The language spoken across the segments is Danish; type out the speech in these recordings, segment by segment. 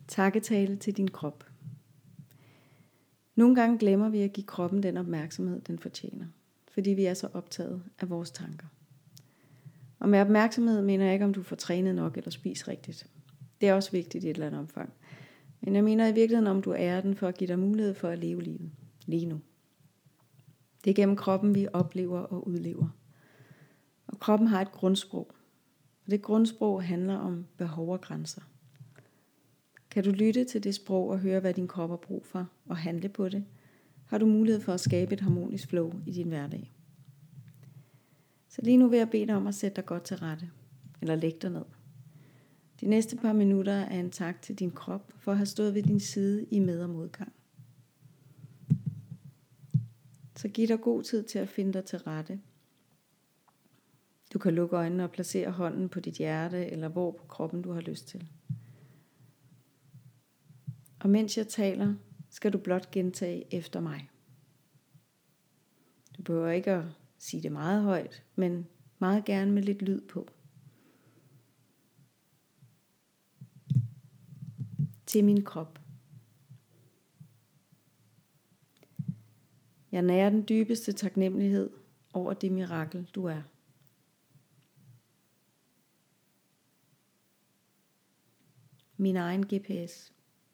Takketale til din krop. Nogle gange glemmer vi at give kroppen den opmærksomhed, den fortjener, fordi vi er så optaget af vores tanker. Og med opmærksomhed mener jeg ikke, om du får trænet nok eller spist rigtigt. Det er også vigtigt i et eller andet omfang. Men jeg mener i virkeligheden, om du ærer den for at give dig mulighed for at leve livet lige nu. Det er gennem kroppen, vi oplever og udlever. Og kroppen har et grundsprog. Og det grundsprog handler om behov og grænser. Kan du lytte til det sprog og høre, hvad din krop har brug for, og handle på det, har du mulighed for at skabe et harmonisk flow i din hverdag. Så lige nu vil jeg bede dig om at sætte dig godt til rette, eller lægge dig ned. De næste par minutter er en tak til din krop for at have stået ved din side i med- og modgang. Så giv dig god tid til at finde dig til rette. Du kan lukke øjnene og placere hånden på dit hjerte, eller hvor på kroppen du har lyst til. Og mens jeg taler, skal du blot gentage efter mig. Du behøver ikke at sige det meget højt, men meget gerne med lidt lyd på. Til min krop. Jeg nærer den dybeste taknemmelighed over det mirakel, du er. Min egen GPS.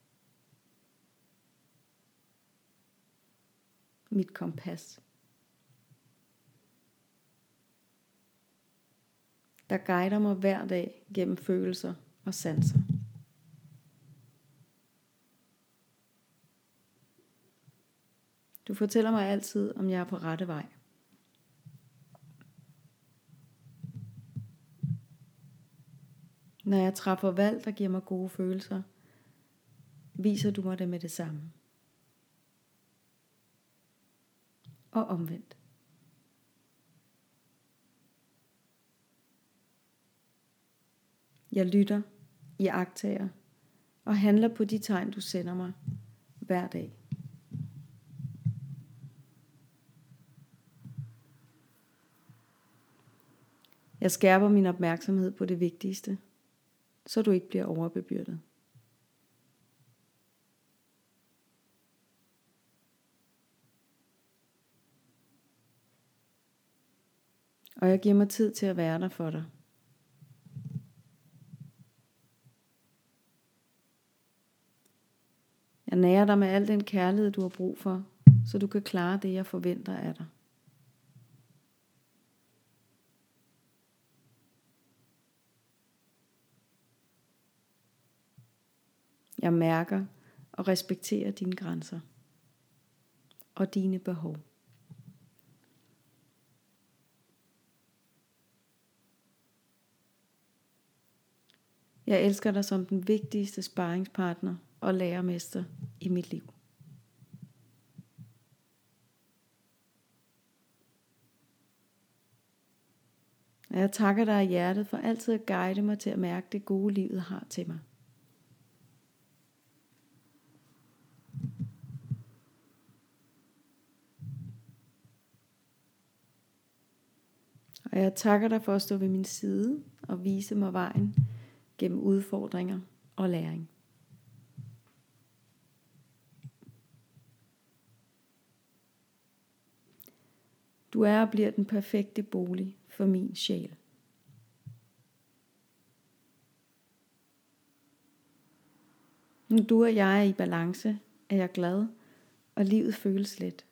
Mit kompas. Der guider mig hver dag gennem følelser og sanser. Du fortæller mig altid, om jeg er på rette vej. Når jeg træffer valg, der giver mig gode følelser, viser du mig det med det samme. Og omvendt. Jeg lytter, iagttager og handler på de tegn, du sender mig hver dag. Jeg skærper min opmærksomhed på det vigtigste, så du ikke bliver overbebyrdet. Og jeg giver mig tid til at være der for dig. Jeg nærer dig med al den kærlighed, du har brug for, så du kan klare det, jeg forventer af dig. Jeg mærker og respekterer dine grænser og dine behov. Jeg elsker dig som den vigtigste sparringspartner og lærermester i mit liv. Og jeg takker dig af hjertet for altid at guide mig til at mærke det gode livet har til mig. Og jeg takker dig for at stå ved min side og vise mig vejen gennem udfordringer og læring. Du er og bliver den perfekte bolig for min sjæl. Når du og jeg er i balance, er jeg glad, og livet føles let.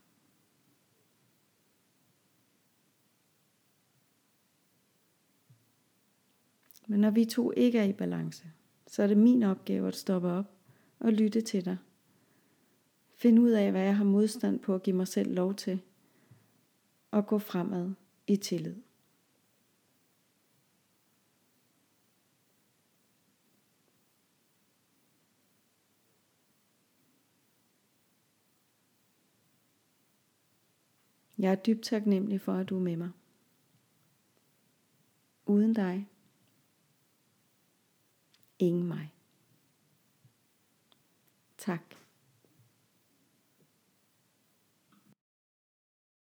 Men når vi to ikke er i balance, så er det min opgave at stoppe op og lytte til dig. Find ud af, hvad jeg har modstand på at give mig selv lov til, og gå fremad i tillid. Jeg er dybt taknemmelig for, at du er med mig. Uden dig, ingen mig. Tak.